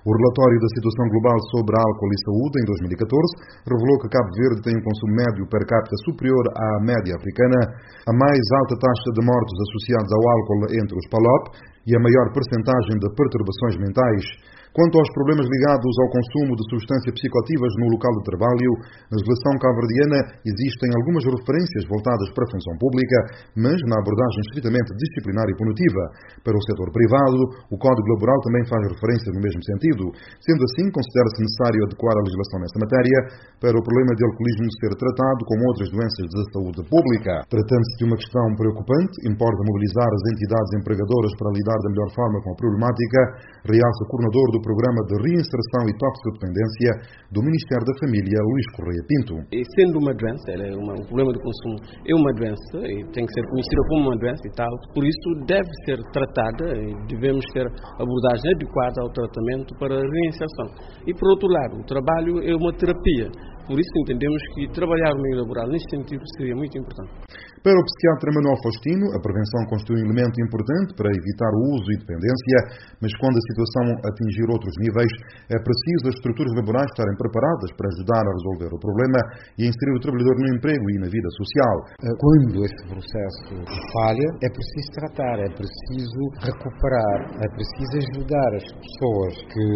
O relatório da situação global sobre álcool e saúde em 2014 revelou que Cabo Verde tem um consumo médio per capita superior à média africana, a mais alta taxa de mortes associadas ao álcool entre os PALOP e a maior percentagem de perturbações mentais. Quanto aos problemas ligados ao consumo de substâncias psicoativas no local de trabalho, na legislação cabo-verdiana existem algumas referências voltadas para a função pública, mas na abordagem estritamente disciplinar e punitiva. Para o setor privado, o Código Laboral também faz referência no mesmo sentido. Sendo assim, considera-se necessário adequar a legislação nessa matéria para o problema de alcoolismo ser tratado como outras doenças de saúde pública. Tratando-se de uma questão preocupante, importa mobilizar as entidades empregadoras para lidar da melhor forma com a problemática, realça o coordenador do Programa de Reinserção e Toxicodependência do Ministério da Família, Luís Correia Pinto. E sendo uma doença, um problema de consumo é uma doença e tem que ser conhecida como uma doença e tal, por isso deve ser tratada e devemos ter abordagem adequada ao tratamento para a reinserção. E por outro lado, o trabalho é uma terapia. Por isso entendemos que trabalhar o meio laboral neste sentido seria muito importante. Para o psiquiatra Manuel Faustino, a prevenção constitui um elemento importante para evitar o uso e dependência, mas quando a situação atingir outros níveis, é preciso as estruturas laborais estarem preparadas para ajudar a resolver o problema e a inserir o trabalhador no emprego e na vida social. Quando esse processo falha, é preciso tratar, é preciso recuperar, é preciso ajudar as pessoas que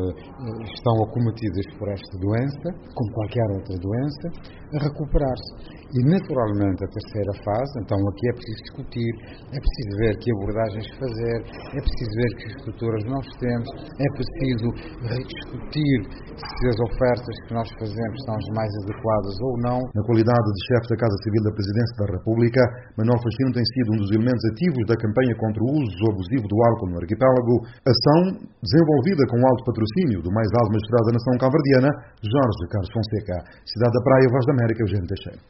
estão acometidas por esta doença, como qualquer outra doença, a recuperar-se. E, naturalmente, a terceira fase, então aqui é preciso discutir, é preciso ver que abordagens fazer, é preciso ver que estruturas nós temos, é preciso rediscutir se as ofertas que nós fazemos são as mais adequadas ou não. Na qualidade de chefe da Casa Civil da Presidência da República, Manuel Faustino tem sido um dos elementos ativos da campanha contra o uso abusivo do álcool no arquipélago, ação desenvolvida com alto patrocínio do mais alto magistrado da nação cabo-verdiana, Jorge Carlos Fonseca. Cidade da Praia, Voz da América, Eugênio Teixeira.